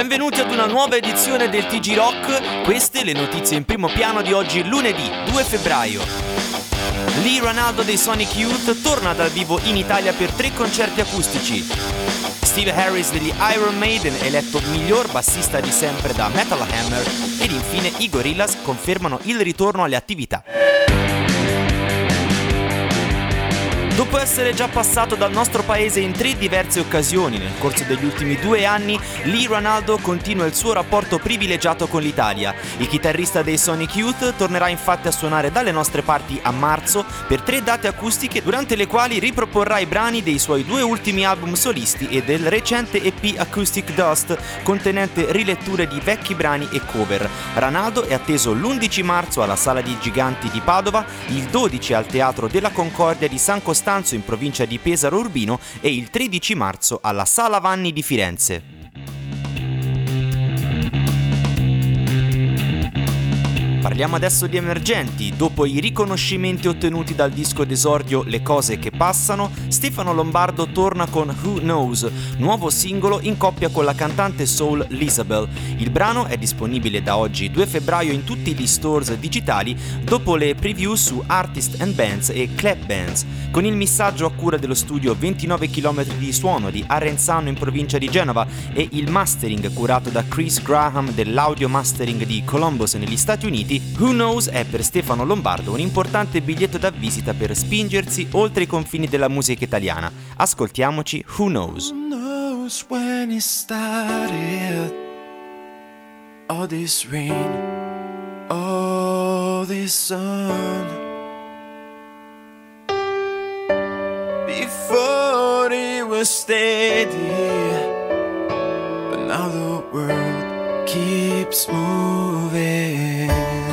Benvenuti ad una nuova edizione del TG Rock, queste le notizie in primo piano di oggi lunedì 2 febbraio. Lee Ranaldo dei Sonic Youth torna dal vivo in Italia per 3 concerti acustici. Steve Harris degli Iron Maiden eletto miglior bassista di sempre da Metal Hammer ed infine i Gorillaz confermano il ritorno alle attività. Dopo essere già passato dal nostro paese in 3 diverse occasioni nel corso degli ultimi 2 anni, Lee Ranaldo continua il suo rapporto privilegiato con l'Italia. Il chitarrista dei Sonic Youth tornerà infatti a suonare dalle nostre parti a marzo per 3 date acustiche durante le quali riproporrà i brani dei suoi 2 ultimi album solisti e del recente EP Acoustic Dust contenente riletture di vecchi brani e cover. Ranaldo è atteso l'11 marzo alla Sala dei Giganti di Padova, il 12 al Teatro della Concordia di San Costanzo in provincia di Pesaro Urbino e il 13 marzo alla Sala Vanni di Firenze. Parliamo adesso di emergenti. Dopo i riconoscimenti ottenuti dal disco d'esordio Le cose che passano, Stefano Lombardo torna con Who Knows, nuovo singolo in coppia con la cantante soul Lisabel. Il brano è disponibile da oggi 2 febbraio in tutti gli stores digitali dopo le preview su Artist and Bands e Clap Bands. Con il missaggio a cura dello studio 29 km di suono di Arenzano in provincia di Genova e il mastering curato da Chris Graham dell'audio mastering di Columbus negli Stati Uniti, Who Knows è per Stefano Lombardo un importante biglietto da visita per spingersi oltre i confini della musica italiana. Ascoltiamoci Who Knows. Who knows when it started? All this rain, all this sun. Before it was steady, but now the world keeps moving.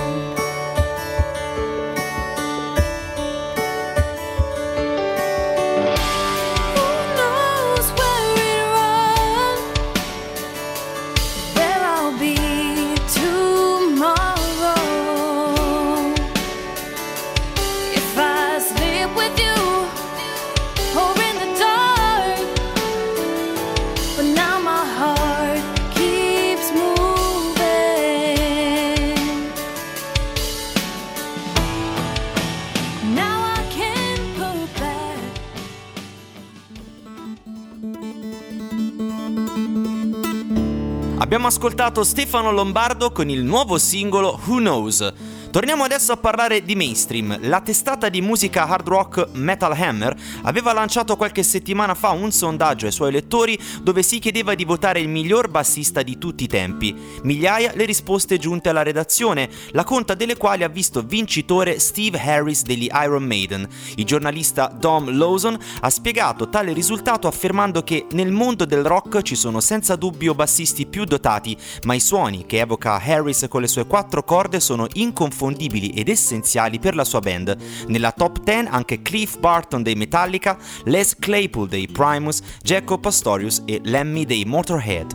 Abbiamo ascoltato Stefano Lombardo con il nuovo singolo Who Knows. Torniamo adesso a parlare di mainstream. La testata di musica hard rock Metal Hammer aveva lanciato qualche settimana fa un sondaggio ai suoi lettori dove si chiedeva di votare il miglior bassista di tutti i tempi. Migliaia le risposte giunte alla redazione, la conta delle quali ha visto vincitore Steve Harris degli Iron Maiden. Il giornalista Dom Lawson ha spiegato tale risultato affermando che nel mondo del rock ci sono senza dubbio bassisti più dotati, ma i suoni che evoca Harris con le sue 4 corde sono inconfondibili ed essenziali per la sua band. Nella top 10 anche Cliff Barton dei Metallica, Les Claypool dei Primus, Jaco Pastorius e Lemmy dei Motorhead.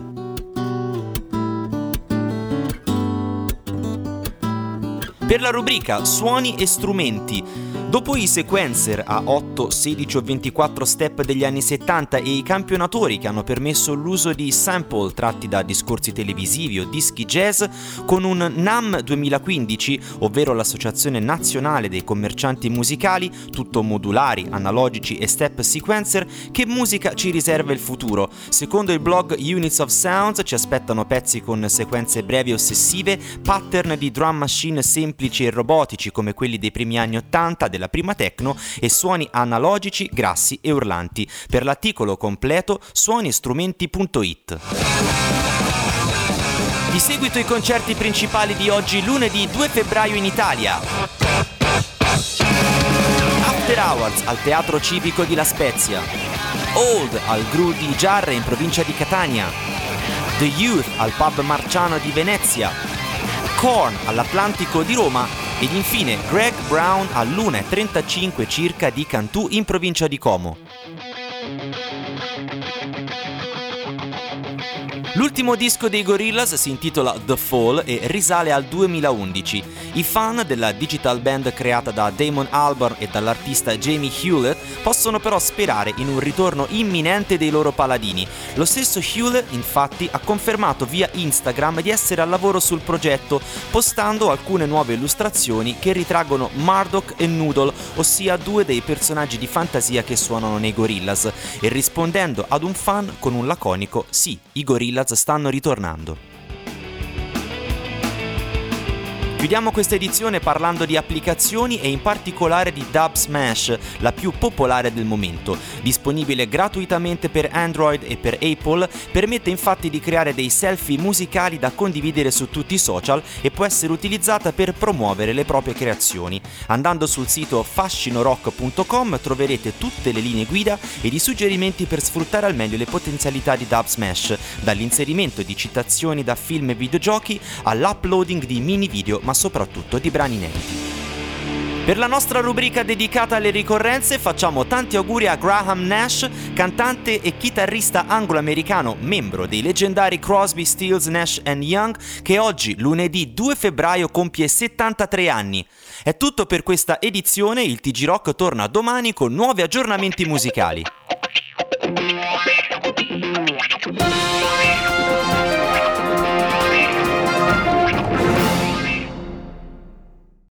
Per la rubrica Suoni e strumenti, dopo i sequencer a 8, 16 o 24 step degli anni 70 e i campionatori che hanno permesso l'uso di sample tratti da discorsi televisivi o dischi jazz, con un NAMM 2015, ovvero l'Associazione Nazionale dei Commercianti Musicali, tutto modulari, analogici e step sequencer, che musica ci riserva il futuro? Secondo il blog Units of Sounds ci aspettano pezzi con sequenze brevi e ossessive, pattern di drum machine semplici e robotici come quelli dei primi anni 80 della prima techno e suoni analogici, grassi e urlanti. Per l'articolo completo suonistrumenti.it. Di seguito i concerti principali di oggi lunedì 2 febbraio in Italia. After Hours al Teatro Civico di La Spezia. Old al Gru di Giarre in provincia di Catania. The Youth al Pub Marciano di Venezia. Korn all'Atlantico di Roma ed infine Greg Brown all'1:35 circa di Cantù in provincia di Como. L'ultimo disco dei Gorillaz si intitola The Fall e risale al 2011. I fan della digital band creata da Damon Albarn e dall'artista Jamie Hewlett possono però sperare in un ritorno imminente dei loro paladini. Lo stesso Hewlett, infatti, ha confermato via Instagram di essere al lavoro sul progetto, postando alcune nuove illustrazioni che ritraggono Murdoch e Noodle, ossia due dei personaggi di fantasia che suonano nei Gorillaz, e rispondendo ad un fan con un laconico "sì, i Gorillaz stanno ritornando". Chiudiamo questa edizione parlando di applicazioni e in particolare di Dubsmash, la più popolare del momento. Disponibile gratuitamente per Android e per Apple, permette infatti di creare dei selfie musicali da condividere su tutti i social e può essere utilizzata per promuovere le proprie creazioni. Andando sul sito fascinorock.com troverete tutte le linee guida ed i suggerimenti per sfruttare al meglio le potenzialità di Dubsmash, dall'inserimento di citazioni da film e videogiochi all'uploading di mini video, ma soprattutto di brani inediti. Per la nostra rubrica dedicata alle ricorrenze facciamo tanti auguri a Graham Nash, cantante e chitarrista anglo-americano, membro dei leggendari Crosby, Stills, Nash & Young, che oggi, lunedì 2 febbraio, compie 73 anni. È tutto per questa edizione, il TG Rock torna domani con nuovi aggiornamenti musicali.